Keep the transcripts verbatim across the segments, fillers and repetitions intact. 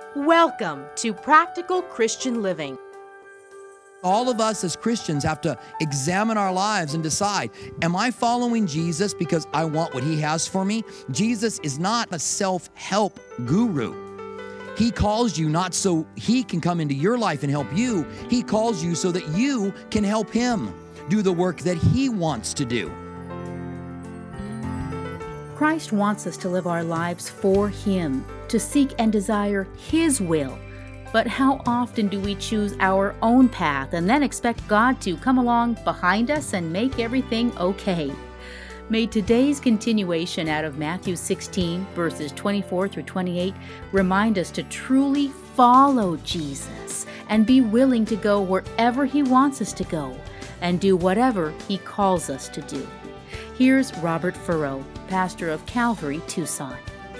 Welcome to Practical Christian Living. All of us as Christians have to examine our lives and decide, am I following Jesus because I want what he has for me? Jesus is not a self-help guru. He calls you not so he can come into your life and help you. He calls you so that you can help him do the work that he wants to do. Christ wants us to live our lives for him, to seek and desire his will. But how often do we choose our own path and then expect God to come along behind us and make everything okay? May today's continuation out of Matthew sixteen, verses twenty-four through twenty-eight, remind us to truly follow Jesus and be willing to go wherever he wants us to go and do whatever he calls us to do. Here's Robert Furrow, pastor of Calvary, Tucson.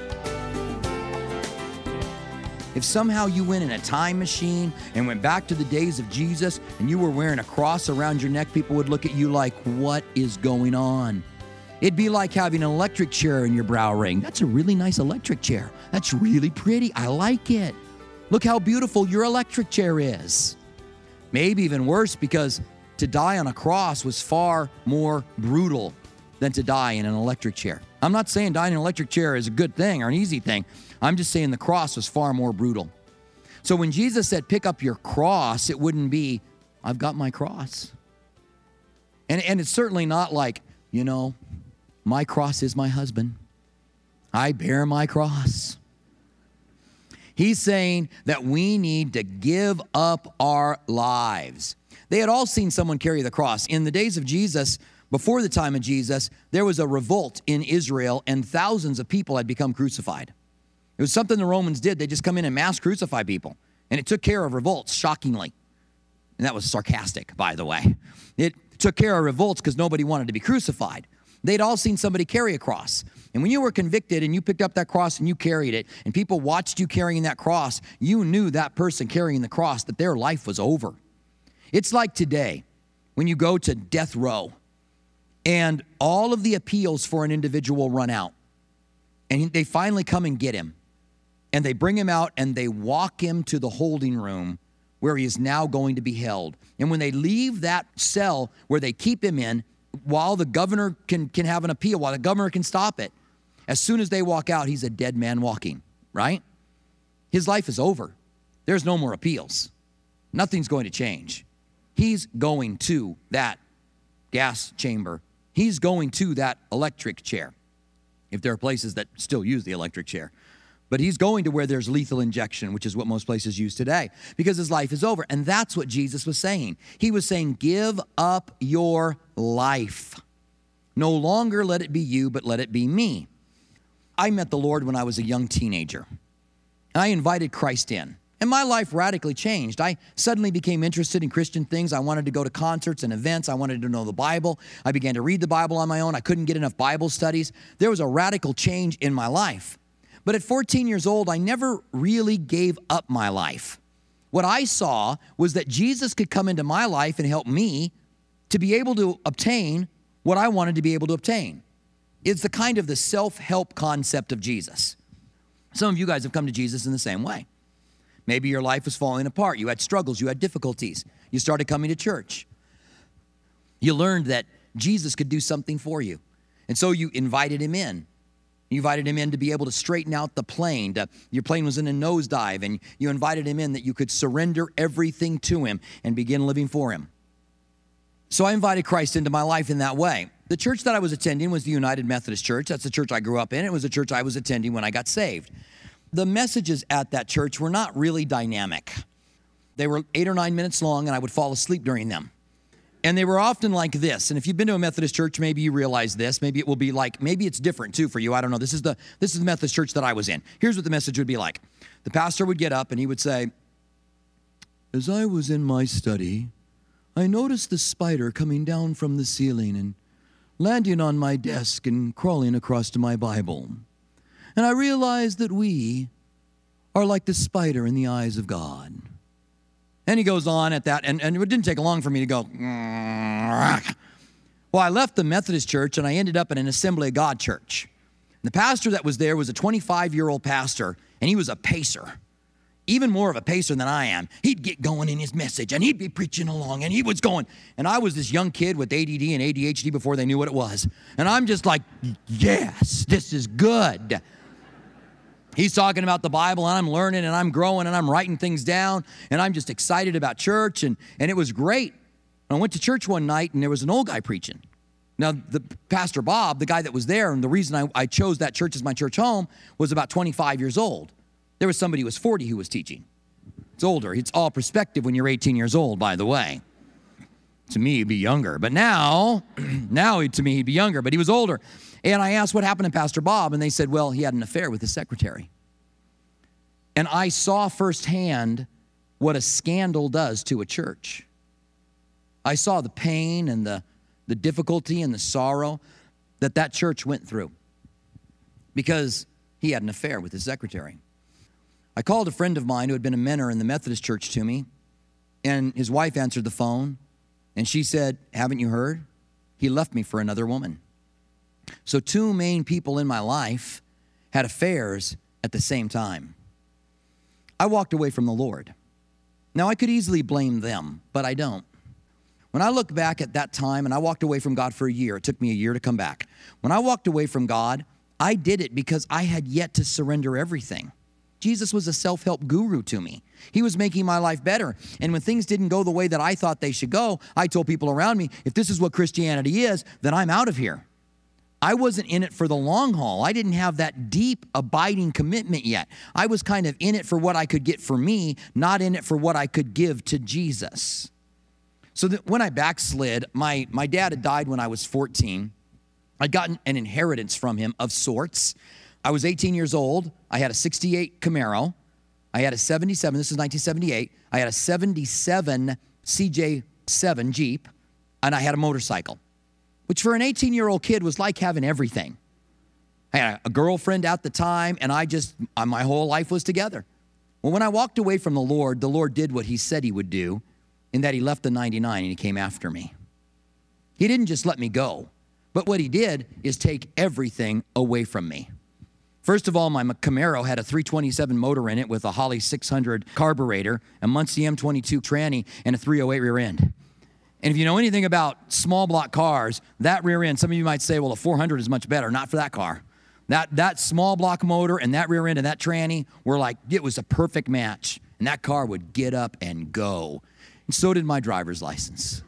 If somehow you went in a time machine and went back to the days of Jesus and you were wearing a cross around your neck, people would look at you like, what is going on? It'd be like having an electric chair in your brow ring. That's a really nice electric chair. That's really pretty. I like it. Look how beautiful your electric chair is. Maybe even worse, because to die on a cross was far more brutal than to die in an electric chair. I'm not saying dying in an electric chair is a good thing or an easy thing. I'm just saying the cross was far more brutal. So when Jesus said, pick up your cross, it wouldn't be, I've got my cross. And, and it's certainly not like, you know, my cross is my husband. I bear my cross. He's saying that we need to give up our lives. They had all seen someone carry the cross. In the days of Jesus, before the time of Jesus, there was a revolt in Israel and thousands of people had become crucified. It was something the Romans did. They just come in and mass crucify people. And it took care of revolts, shockingly. And that was sarcastic, by the way. It took care of revolts because nobody wanted to be crucified. They'd all seen somebody carry a cross. And when you were convicted and you picked up that cross and you carried it, and people watched you carrying that cross, you knew that person carrying the cross, that their life was over. It's like today, when you go to death row, and all of the appeals for an individual run out. And they finally come and get him. And they bring him out and they walk him to the holding room where he is now going to be held. And when they leave that cell where they keep him in, while the governor can, can have an appeal, while the governor can stop it, as soon as they walk out, he's a dead man walking, right? His life is over. There's no more appeals. Nothing's going to change. He's going to that gas chamber. He's going to that electric chair, if there are places that still use the electric chair. But he's going to where there's lethal injection, which is what most places use today, because his life is over. And that's what Jesus was saying. He was saying, give up your life. No longer let it be you, but let it be me. I met the Lord when I was a young teenager. I invited Christ in. And my life radically changed. I suddenly became interested in Christian things. I wanted to go to concerts and events. I wanted to know the Bible. I began to read the Bible on my own. I couldn't get enough Bible studies. There was a radical change in my life. But at fourteen years old, I never really gave up my life. What I saw was that Jesus could come into my life and help me to be able to obtain what I wanted to be able to obtain. It's the kind of the self-help concept of Jesus. Some of you guys have come to Jesus in the same way. Maybe your life was falling apart. You had struggles. You had difficulties. You started coming to church. You learned that Jesus could do something for you. And so you invited him in. You invited him in to be able to straighten out the plane. To, your plane was in a nosedive, and you invited him in that you could surrender everything to him and begin living for him. So I invited Christ into my life in that way. The church that I was attending was the United Methodist Church. That's the church I grew up in. It was the church I was attending when I got saved. The messages at that church were not really dynamic. They were eight or nine minutes long, and I would fall asleep during them. And they were often like this. And if you've been to a Methodist church, maybe you realize this. Maybe it will be like, maybe it's different too for you. I don't know. This is the this is the Methodist church that I was in. Here's what the message would be like. The pastor would get up and he would say, as I was in my study, I noticed the spider coming down from the ceiling and landing on my desk and crawling across to my Bible. And I realized that we are like the spider in the eyes of God. And he goes on at that, and, and it didn't take long for me to go, well, I left the Methodist church, and I ended up in an Assembly of God church. And the pastor that was there was a twenty-five-year-old pastor, and he was a pacer. even more of a pacer than I am. He'd get going in his message, and he'd be preaching along, and he was going. And I was this young kid with A D D and A D H D before they knew what it was. And I'm just like, yes, this is good. He's talking about the Bible, and I'm learning, and I'm growing, and I'm writing things down, and I'm just excited about church, and, and it was great. And I went to church one night, and there was an old guy preaching. Now, the Pastor Bob, the guy that was there, and the reason I, I chose that church as my church home, was about twenty-five years old. There was somebody who was forty who was teaching. It's older. It's all perspective when you're eighteen years old, by the way. To me, he'd be younger. But now, now to me, he'd be younger, but he was older. And I asked what happened to Pastor Bob, and they said, well, he had an affair with his secretary. And I saw firsthand what a scandal does to a church. I saw the pain and the, the difficulty and the sorrow that that church went through because he had an affair with his secretary. I called a friend of mine who had been a mentor in the Methodist church to me, and his wife answered the phone, and she said, haven't you heard? He left me for another woman. So two main people in my life had affairs at the same time. I walked away from the Lord. Now, I could easily blame them, but I don't. When I look back at that time, and I walked away from God for a year, it took me a year to come back. When I walked away from God, I did it because I had yet to surrender everything. Jesus was a self-help guru to me. He was making my life better. And when things didn't go the way that I thought they should go, I told people around me, if this is what Christianity is, then I'm out of here. I wasn't in it for the long haul. I didn't have that deep, abiding commitment yet. I was kind of in it for what I could get for me, not in it for what I could give to Jesus. So that when I backslid, my, my dad had died when I was fourteen. I'd gotten an inheritance from him of sorts. I was eighteen years old. I had a sixty-eight Camaro. I had a seventy-seven, this is nineteen seventy-eight. I had a seventy-seven C J seven Jeep, and I had a motorcycle, which for an eighteen-year-old kid was like having everything. I had a girlfriend at the time, and I just, my whole life was together. Well, when I walked away from the Lord, the Lord did what he said he would do, in that he left the ninety-nine and he came after me. He didn't just let me go, but what he did is take everything away from me. First of all, my Camaro had a three twenty-seven motor in it with a Holley six hundred carburetor, a Muncie M twenty-two tranny, and a three oh eight rear end. And if you know anything about small block cars, that rear end, some of you might say, well, a four hundred is much better. Not for that car. That, that small block motor and that rear end and that tranny were like, it was a perfect match. And that car would get up and go. And so did my driver's license.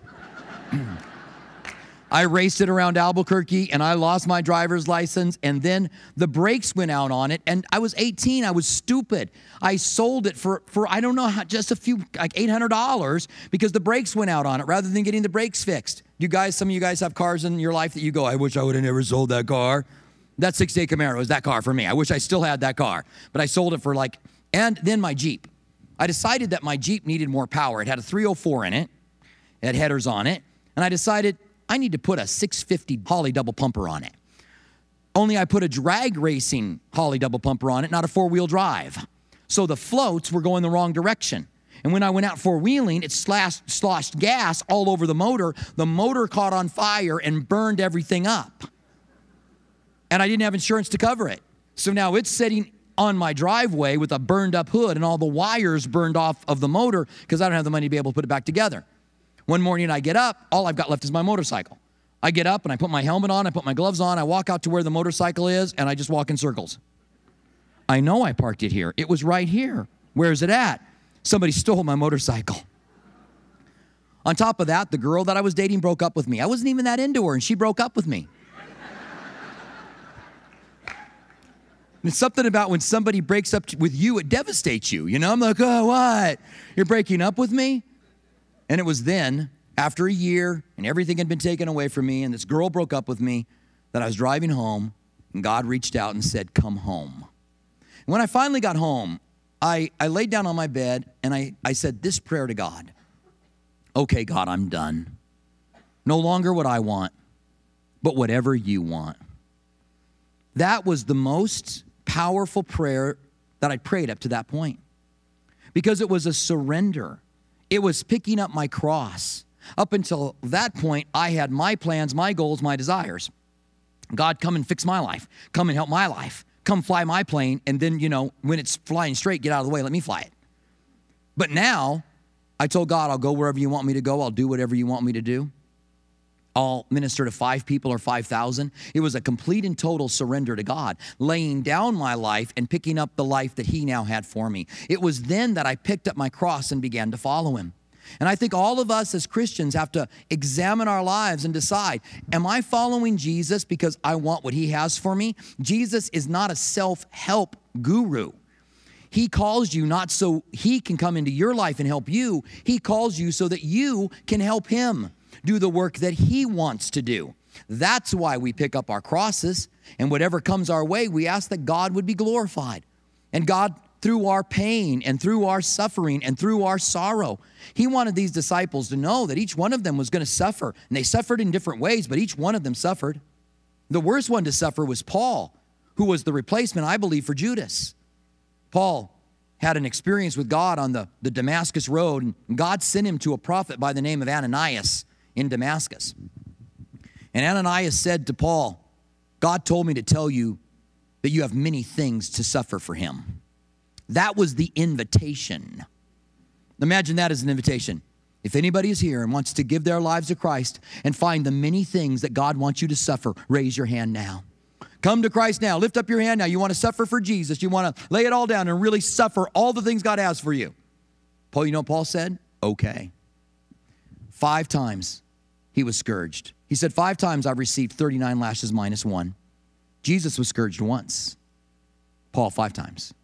I raced it around Albuquerque, and I lost my driver's license, and then the brakes went out on it, and I was eighteen. I was stupid. I sold it for, for I don't know, how, just a few, like eight hundred dollars, because the brakes went out on it, rather than getting the brakes fixed. You guys, some of you guys have cars in your life that you go, I wish I would have never sold that car. That sixty-eight Camaro is that car for me. I wish I still had that car, but I sold it for like, and then my Jeep. I decided that my Jeep needed more power. It had a three oh four in it. It had headers on it, and I decided I need to put a six fifty Holley double pumper on it. Only I put a drag racing Holley double pumper on it, not a four-wheel drive. So the floats were going the wrong direction. And when I went out four-wheeling, it slashed, sloshed gas all over the motor. The motor caught on fire and burned everything up. And I didn't have insurance to cover it. So now it's sitting on my driveway with a burned up hood and all the wires burned off of the motor because I don't have the money to be able to put it back together. One morning I get up, all I've got left is my motorcycle. I get up and I put my helmet on, I put my gloves on, I walk out to where the motorcycle is, and I just walk in circles. I know I parked it here. It was right here. Where is it at? Somebody stole my motorcycle. On top of that, the girl that I was dating broke up with me. I wasn't even that into her, and she broke up with me. It's something about when somebody breaks up with you, it devastates you. You know, I'm like, oh, what? You're breaking up with me? And it was then, after a year, and everything had been taken away from me, and this girl broke up with me, that I was driving home, and God reached out and said, come home. And when I finally got home, I, I laid down on my bed, and I, I said this prayer to God. Okay, God, I'm done. No longer what I want, but whatever you want. That was the most powerful prayer that I prayed up to that point, because it was a surrender. It was picking up my cross. Up until that point, I had my plans, my goals, my desires. God, come and fix my life. Come and help my life. Come fly my plane, and then, you know, when it's flying straight, get out of the way, let me fly it. But now, I told God, I'll go wherever you want me to go. I'll do whatever you want me to do. I'll minister to five people or five thousand. It was a complete and total surrender to God, laying down my life and picking up the life that he now had for me. It was then that I picked up my cross and began to follow him. And I think all of us as Christians have to examine our lives and decide, am I following Jesus because I want what he has for me? Jesus is not a self-help guru. He calls you not so he can come into your life and help you. He calls you so that you can help him do the work that he wants to do. That's why we pick up our crosses, and whatever comes our way, we ask that God would be glorified. And God, through our pain and through our suffering and through our sorrow, he wanted these disciples to know that each one of them was going to suffer. And they suffered in different ways, but each one of them suffered. The worst one to suffer was Paul, who was the replacement, I believe, for Judas. Paul had an experience with God on the, the Damascus road, and God sent him to a prophet by the name of Ananias in Damascus. And Ananias said to Paul, God told me to tell you that you have many things to suffer for him. That was the invitation. Imagine that as an invitation. If anybody is here and wants to give their lives to Christ and find the many things that God wants you to suffer, raise your hand now. Come to Christ now. Lift up your hand now. You want to suffer for Jesus. You want to lay it all down and really suffer all the things God has for you. Paul, you know what Paul said? Okay. Five times he was scourged. He said, five times I've received thirty-nine lashes minus one. Jesus was scourged once. Paul, five times.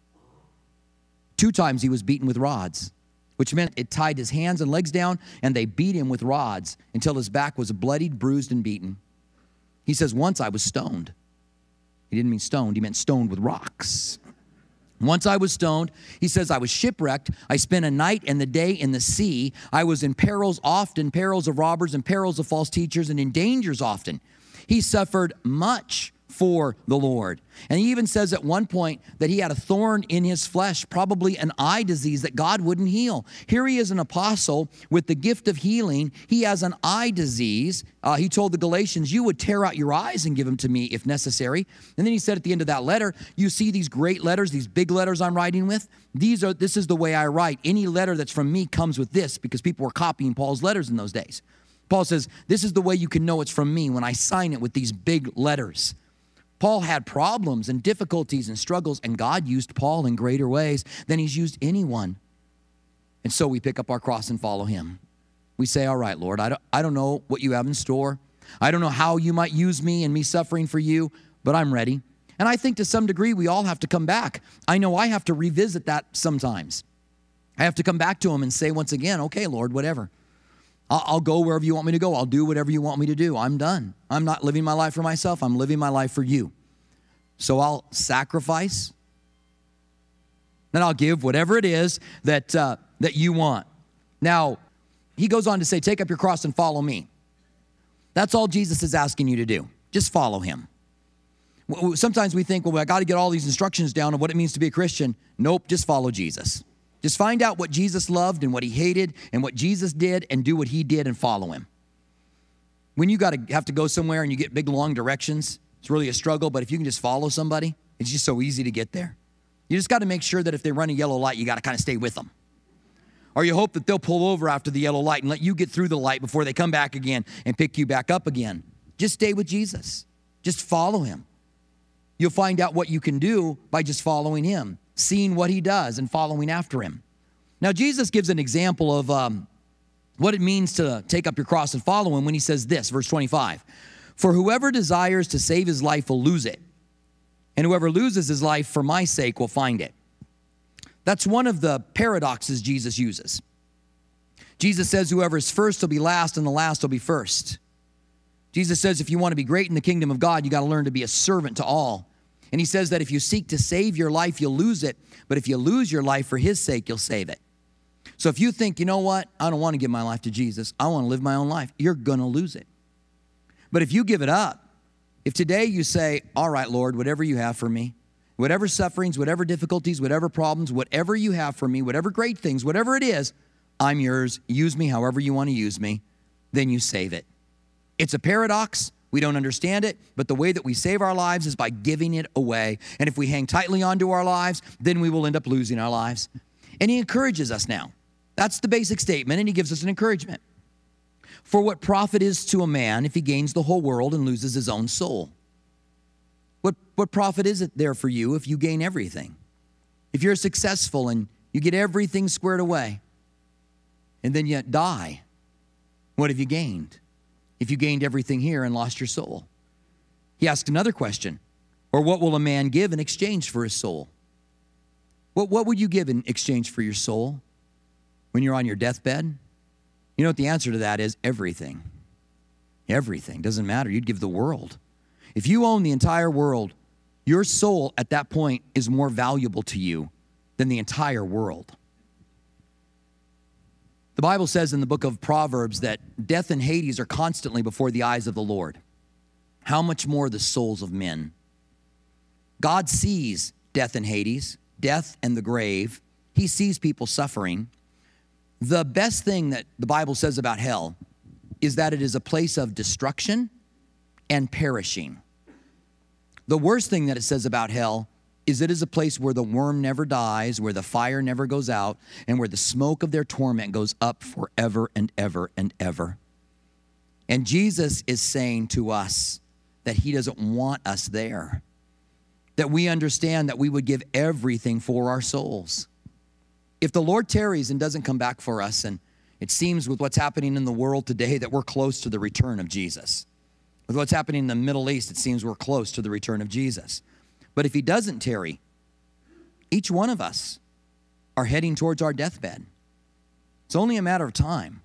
Two times he was beaten with rods, which meant it tied his hands and legs down, and they beat him with rods until his back was bloodied, bruised, and beaten. He says, once I was stoned. He didn't mean stoned, he meant stoned with rocks. Once I was stoned. He says, I was shipwrecked. I spent a night and the day in the sea. I was in perils often, perils of robbers and perils of false teachers, and in dangers often. He suffered much for the Lord. And he even says at one point that he had a thorn in his flesh, probably an eye disease that God wouldn't heal. Here he is, an apostle with the gift of healing. He has an eye disease. Uh, he told the Galatians, you would tear out your eyes and give them to me if necessary. And then he said at the end of that letter, you see these great letters, these big letters I'm writing with? These are. This is the way I write. Any letter that's from me comes with this, because people were copying Paul's letters in those days. Paul says, this is the way you can know it's from me, when I sign it with these big letters. Paul had problems and difficulties and struggles, and God used Paul in greater ways than he's used anyone. And so we pick up our cross and follow him. We say, all right, Lord, I don't, I don't know what you have in store. I don't know how you might use me and me suffering for you, but I'm ready. And I think to some degree we all have to come back. I know I have to revisit that sometimes. I have to come back to him and say once again, okay, Lord, whatever. I'll go wherever you want me to go. I'll do whatever you want me to do. I'm done. I'm not living my life for myself. I'm living my life for you. So I'll sacrifice. Then I'll give whatever it is that, uh, that you want. Now, he goes on to say, take up your cross and follow me. That's all Jesus is asking you to do. Just follow him. Sometimes we think, well, I got to get all these instructions down of what it means to be a Christian. Nope, just follow Jesus. Just find out what Jesus loved and what he hated and what Jesus did, and do what he did and follow him. When you got to have to go somewhere and you get big, long directions, it's really a struggle. But if you can just follow somebody, it's just so easy to get there. You just got to make sure that if they run a yellow light, you got to kind of stay with them. Or you hope that they'll pull over after the yellow light and let you get through the light before they come back again and pick you back up again. Just stay with Jesus. Just follow him. You'll find out what you can do by just following him, seeing what he does and following after him. Now, Jesus gives an example of um, what it means to take up your cross and follow him when he says this, verse twenty-five. For whoever desires to save his life will lose it, and whoever loses his life for my sake will find it. That's one of the paradoxes Jesus uses. Jesus says whoever is first will be last, and the last will be first. Jesus says if you want to be great in the kingdom of God, you got to learn to be a servant to all. And he says that if you seek to save your life, you'll lose it. But if you lose your life for his sake, you'll save it. So if you think, you know what, I don't want to give my life to Jesus, I want to live my own life, you're going to lose it. But if you give it up, if today you say, all right, Lord, whatever you have for me, whatever sufferings, whatever difficulties, whatever problems, whatever you have for me, whatever great things, whatever it is, I'm yours. Use me however you want to use me. Then you save it. It's a paradox. We don't understand it, but the way that we save our lives is by giving it away. And if we hang tightly onto our lives, then we will end up losing our lives. And he encourages us now. That's the basic statement, and he gives us an encouragement. For what profit is to a man if he gains the whole world and loses his own soul? What, what profit is it there for you if you gain everything? If you're successful and you get everything squared away and then yet die, what have you gained? If you gained everything here and lost your soul? He asked another question. Or what will a man give in exchange for his soul? What, what would you give in exchange for your soul when you're on your deathbed? You know what the answer to that is? Everything. Everything. Doesn't matter. You'd give the world. If you own the entire world, your soul at that point is more valuable to you than the entire world. The Bible says in the book of Proverbs that death and Hades are constantly before the eyes of the Lord. How much more the souls of men? God sees death and Hades, death and the grave. He sees people suffering. The best thing that the Bible says about hell is that it is a place of destruction and perishing. The worst thing that it says about hell is it is a place where the worm never dies, where the fire never goes out, and where the smoke of their torment goes up forever and ever and ever. And Jesus is saying to us that he doesn't want us there, that we understand that we would give everything for our souls. If the Lord tarries and doesn't come back for us, and it seems with what's happening in the world today that we're close to the return of Jesus. With what's happening in the Middle East, it seems we're close to the return of Jesus. But if he doesn't tarry, each one of us are heading towards our deathbed. It's only a matter of time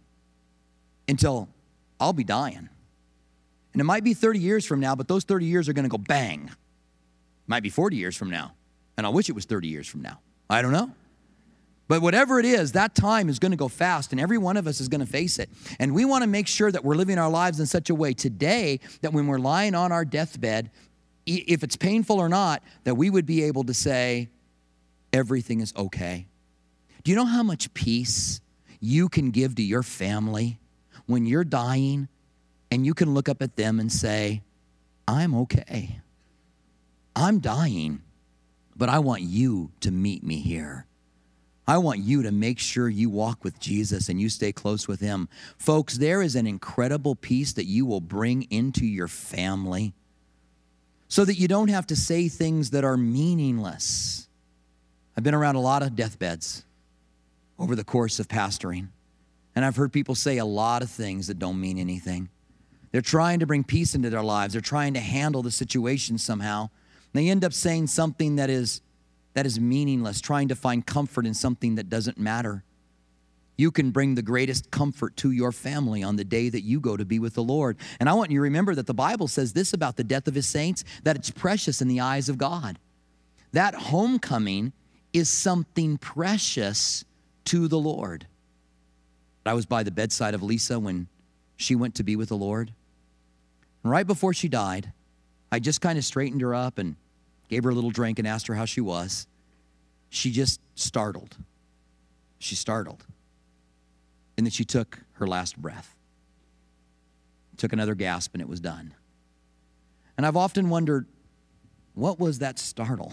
until I'll be dying. And it might be thirty years from now, but those thirty years are going to go bang. It might be forty years from now, and I wish it was thirty years from now. I don't know. But whatever it is, that time is going to go fast, and every one of us is going to face it. And we want to make sure that we're living our lives in such a way today that when we're lying on our deathbed, if it's painful or not, that we would be able to say, everything is okay. Do you know how much peace you can give to your family when you're dying and you can look up at them and say, I'm okay. I'm dying, but I want you to meet me here. I want you to make sure you walk with Jesus and you stay close with him. Folks, there is an incredible peace that you will bring into your family so that you don't have to say things that are meaningless. I've been around a lot of deathbeds over the course of pastoring, and I've heard people say a lot of things that don't mean anything. They're trying to bring peace into their lives. They're trying to handle the situation somehow. They end up saying something that is That is meaningless, trying to find comfort in something that doesn't matter. You can bring the greatest comfort to your family on the day that you go to be with the Lord. And I want you to remember that the Bible says this about the death of his saints, that it's precious in the eyes of God. That homecoming is something precious to the Lord. I was by the bedside of Lisa when she went to be with the Lord. And right before she died, I just kind of straightened her up and gave her a little drink and asked her how she was. She just startled. She startled. And then she took her last breath. Took another gasp and it was done. And I've often wondered, what was that startle?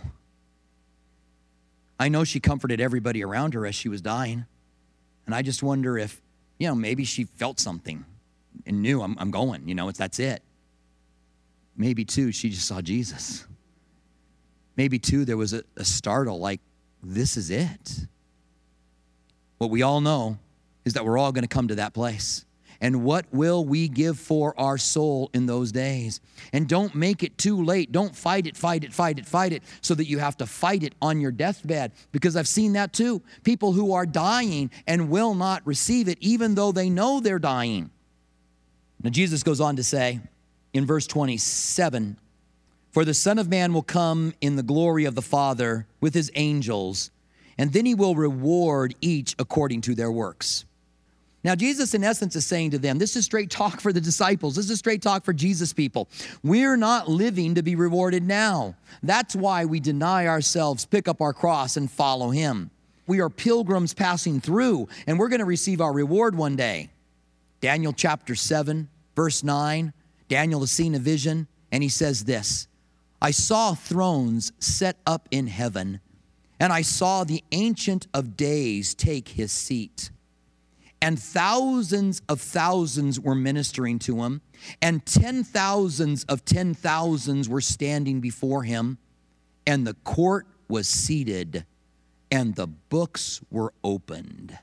I know she comforted everybody around her as she was dying. And I just wonder if, you know, maybe she felt something and knew I'm, I'm going, you know, it's, that's it. Maybe too, she just saw Jesus. Maybe, too, there was a, a startle like, this is it. What we all know is that we're all going to come to that place. And what will we give for our soul in those days? And don't make it too late. Don't fight it, fight it, fight it, fight it, so that you have to fight it on your deathbed. Because I've seen that, too. People who are dying and will not receive it, even though they know they're dying. Now, Jesus goes on to say in verse twenty-seven, for the Son of Man will come in the glory of the Father with his angels, and then he will reward each according to their works. Now, Jesus, in essence, is saying to them, this is straight talk for the disciples. This is straight talk for Jesus people. We're not living to be rewarded now. That's why we deny ourselves, pick up our cross, and follow him. We are pilgrims passing through, and we're going to receive our reward one day. Daniel chapter seven, verse nine, Daniel has seen a vision, and he says this, I saw thrones set up in heaven, and I saw the Ancient of Days take his seat. and thousands of thousands were ministering to him, and ten thousands of ten thousands were standing before him, and the court was seated, and the books were opened.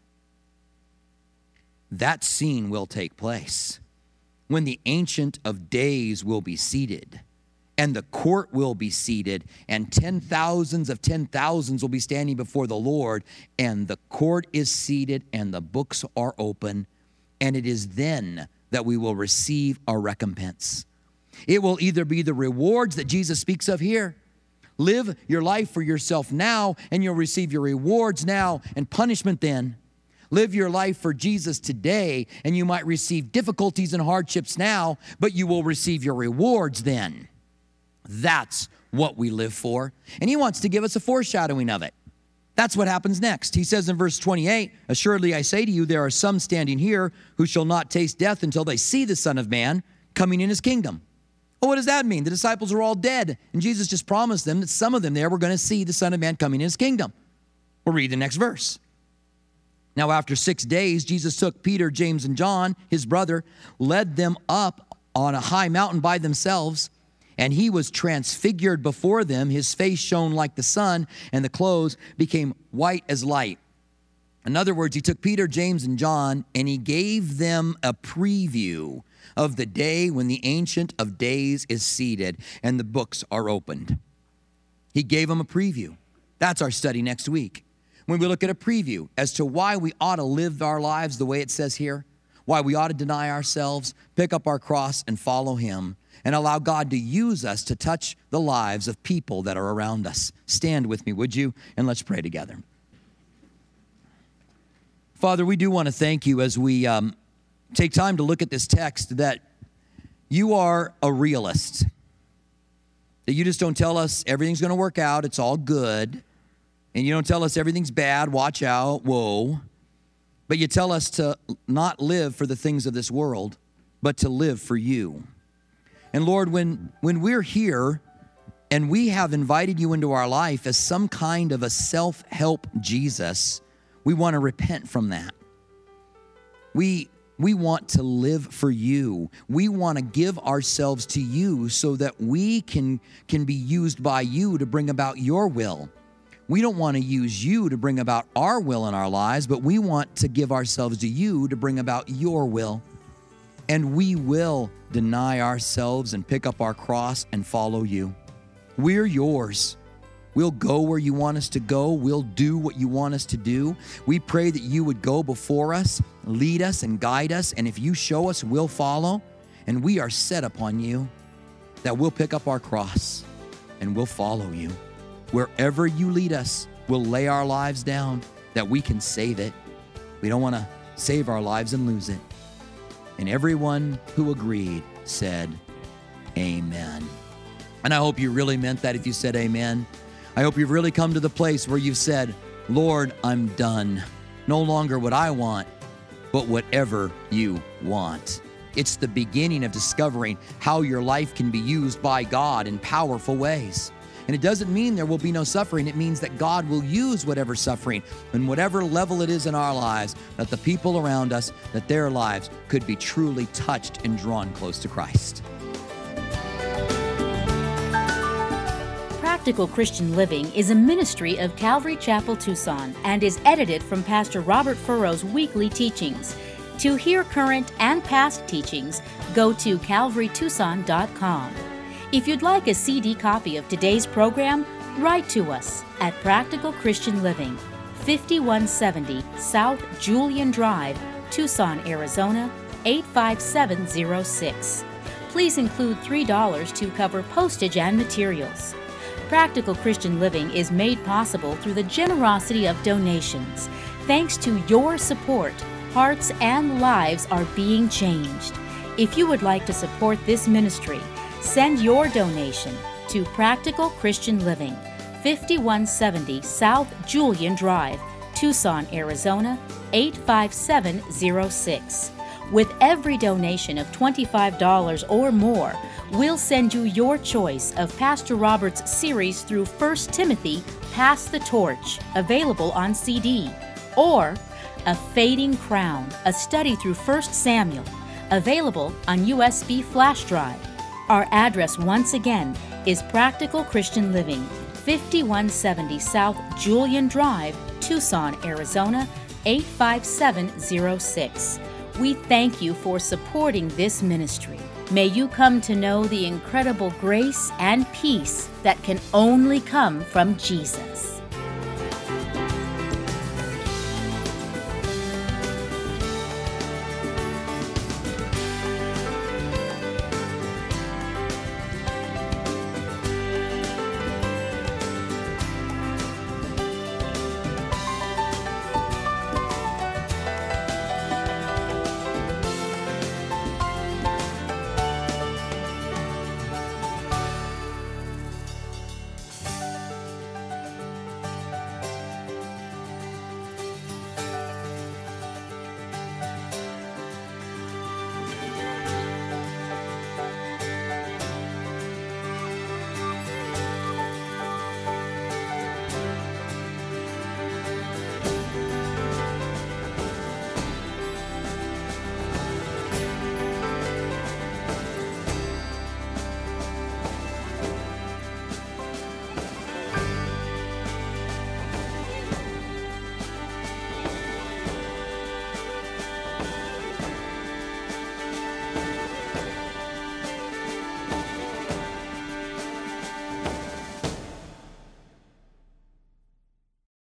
That scene will take place when the Ancient of Days will be seated, and the court will be seated, and ten thousands of ten thousands will be standing before the Lord, and the court is seated, and the books are open, and it is then that we will receive our recompense. It will either be the rewards that Jesus speaks of here. Live your life for yourself now, and you'll receive your rewards now, and punishment then. Live your life for Jesus today, and you might receive difficulties and hardships now, but you will receive your rewards then. That's what we live for. And he wants to give us a foreshadowing of it. That's what happens next. He says in verse twenty-eight, "Assuredly I say to you, there are some standing here who shall not taste death until they see the Son of Man coming in his kingdom." Well, what does that mean? The disciples are all dead, and Jesus just promised them that some of them there were going to see the Son of Man coming in his kingdom. We'll read the next verse. "Now after six days, Jesus took Peter, James, and John, his brother, led them up on a high mountain by themselves, and he was transfigured before them. His face shone like the sun, and the clothes became white as light." In other words, he took Peter, James, and John, and he gave them a preview of the day when the Ancient of Days is seated and the books are opened. He gave them a preview. That's our study next week, when we look at a preview as to why we ought to live our lives the way it says here, why we ought to deny ourselves, pick up our cross, and follow him, and allow God to use us to touch the lives of people that are around us. Stand with me, would you? And let's pray together. Father, we do want to thank you as we um, take time to look at this text, that you are a realist, that you just don't tell us everything's going to work out, it's all good, and you don't tell us everything's bad, watch out, whoa, but you tell us to not live for the things of this world, but to live for you. And Lord, when, when we're here and we have invited you into our life as some kind of a self-help Jesus, we want to repent from that. We, we want to live for you. We want to give ourselves to you so that we can, can be used by you to bring about your will. We don't want to use you to bring about our will in our lives, but we want to give ourselves to you to bring about your will. And we will deny ourselves and pick up our cross and follow you. We're yours. We'll go where you want us to go. We'll do what you want us to do. We pray that you would go before us, lead us and guide us. And if you show us, we'll follow. And we are set upon you, that we'll pick up our cross and we'll follow you. Wherever you lead us, we'll lay our lives down that we can save it. We don't want to save our lives and lose it. And everyone who agreed said, amen. And I hope you really meant that if you said amen. I hope you've really come to the place where you've said, Lord, I'm done. No longer what I want, but whatever you want. It's the beginning of discovering how your life can be used by God in powerful ways. And it doesn't mean there will be no suffering. It means that God will use whatever suffering and whatever level it is in our lives, that the people around us, that their lives could be truly touched and drawn close to Christ. Practical Christian Living is a ministry of Calvary Chapel, Tucson, and is edited from Pastor Robert Furrow's weekly teachings. To hear current and past teachings, go to calvary tucson dot com. If you'd like a C D copy of today's program, write to us at Practical Christian Living, fifty-one seventy South Julian Drive, Tucson, Arizona, eight five seven zero six. Please include three dollars to cover postage and materials. Practical Christian Living is made possible through the generosity of donations. Thanks to your support, hearts and lives are being changed. If you would like to support this ministry, send your donation to Practical Christian Living, fifty-one seventy South Julian Drive, Tucson, Arizona, eight five seven zero six. With every donation of twenty-five dollars or more, we'll send you your choice of Pastor Robert's series through First Timothy, Pass the Torch, available on C D, or A Fading Crown, a study through First Samuel, available on U S B flash drive. Our address once again is Practical Christian Living, fifty-one seventy South Julian Drive, Tucson, Arizona, eight five seven zero six. We thank you for supporting this ministry. May you come to know the incredible grace and peace that can only come from Jesus.